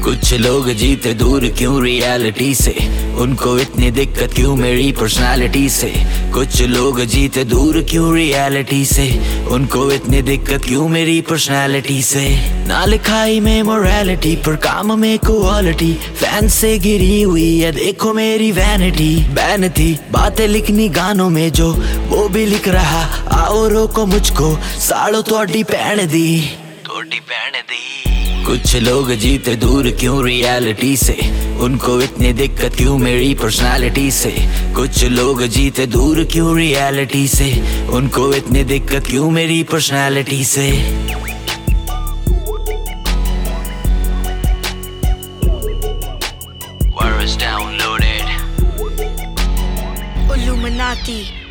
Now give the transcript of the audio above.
कुछ लोग जीते दूर क्यों रियलिटी से, उनको इतनी दिक्कत क्यों मेरी पर्सनालिटी से। कुछ लोग जीते दूर क्यों रियलिटी से, उनको इतनी दिक्कत क्यों मेरी पर्सनालिटी से। ना लिखाई में मोरालिटी पर काम में क्वालिटी, फैन से गिरी हुई है देखो मेरी वैनिटी। बैन थी बातें लिखनी गानों में जो वो भी लिख रहा, आओ रोको मुझको साड़ो तोड़ी पैण दी। कुछ लोग जीते दूर क्यों रियलिटी से, उनको इतनी दिक्कत क्यों मेरी पर्सनालिटी से। कुछ लोग जीते दूर क्यों रियलिटी से, उनको इतनी दिक्कत क्यों मेरी पर्सनालिटी से। Illuminati.